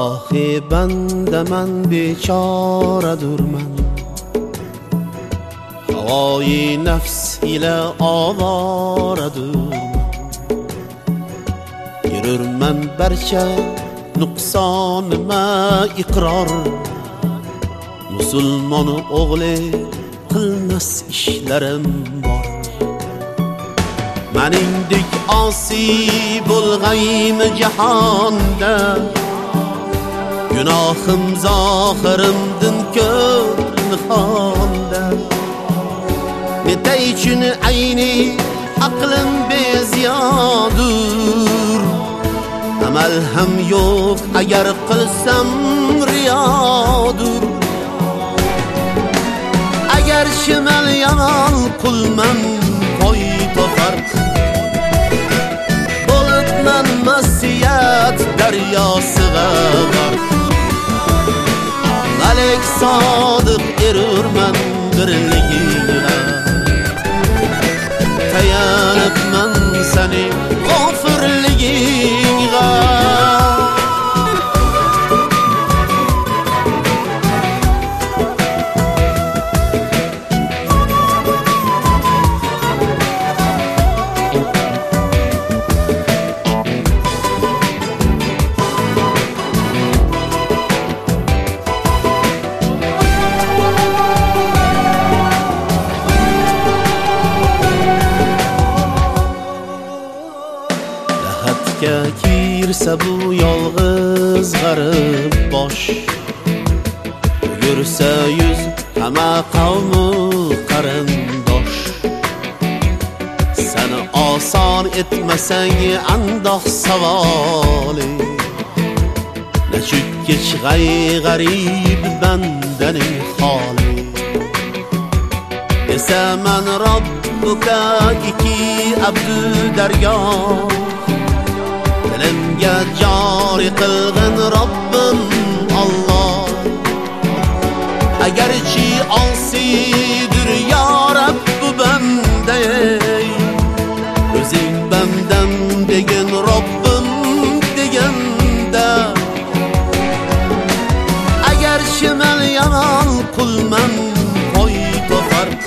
İlahi bende men bechoradurman, havai nefs ile avaradurman. Yürürmen berçe nuqsonima iqror, Musulmon o'g'li qilmas ishlarim bor. Meningdek osi bo'lg'aymi jahonda, Gunohim zohirimdin ko'p nihonda. Netay uchun ayni aqlim beziyodur, amal ham yo'q agar qilsam riyodur. Agar shimal yomon qulman poyto farq, bo'libman masiyat daryosiga g'arq. Malak sodiq erurman birligiga, tayanibman sening g'ofirligingga. Kirsa bu yolg'iz g'arib bosh, yursa yuz hamma qavmi qarindosh. Seni oson etmasang andoq savoli, nechukich g'arib bandaning holi. Esaman robbuka iki abdu dargoh, dilimga jori qilg'in Robbim Alloh. Agarchi osiydir ya Rabb bu banda, o'zing bandam degin Robbim deganda. Agar shimal yomon qulman poyto farq,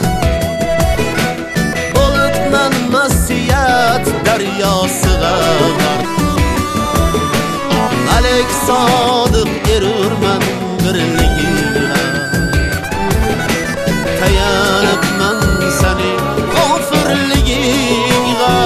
bo'libman masiyat daryosiga g'arq. Malak sodiq erurman birligiga, tayanibman sening g'ofirligingga.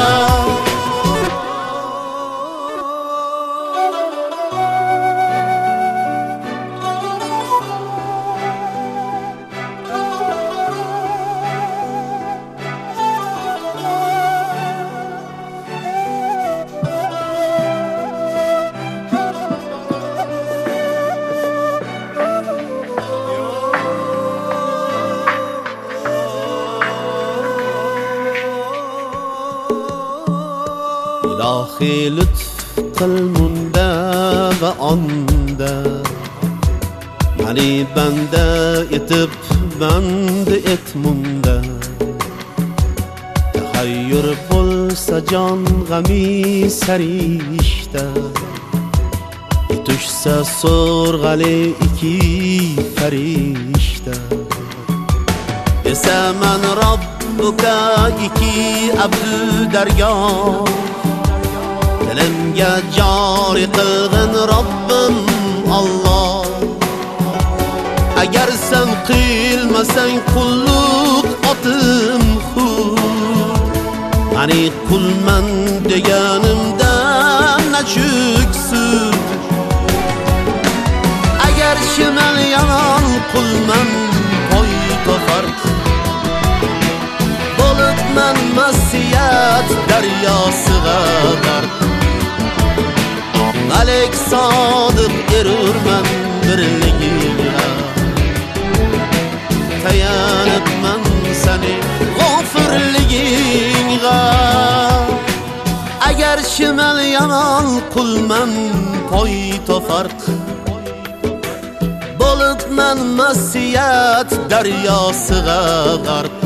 İlahi lütf qil munda va onda, mani banda etib banda et munda. Tahayyur bo'lsa jon g'ami sarishta, tushsa so'rg'ali iki farishta. Esaman robbuka iki abdu dargoh, dilimga jori qilg'in Robbim Alloh. Agar sen qilmasang qulluq otim xud, mani qulman deganimdan nachuksud. Agar shimal yomon qulman poyto farq, bo'libman masiyat daryosiga g'arq. Malak sodiq erurman birligiga, tayanibman sening g'ofirligingga. Agar shimal yomon qulman poyto farq, bo'libman masiyat daryosiga g'arq.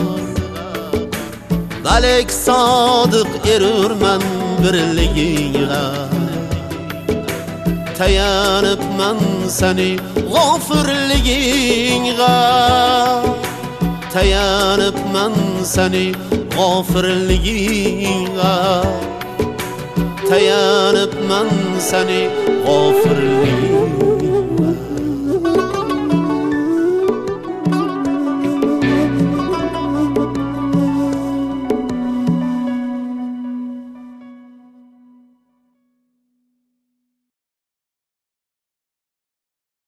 Malak sodiq erurman birligiga, tayanibman seni g'ofirligingga, tayanibman seni g'ofirligingga, tayanibman seni g'ofirligingga.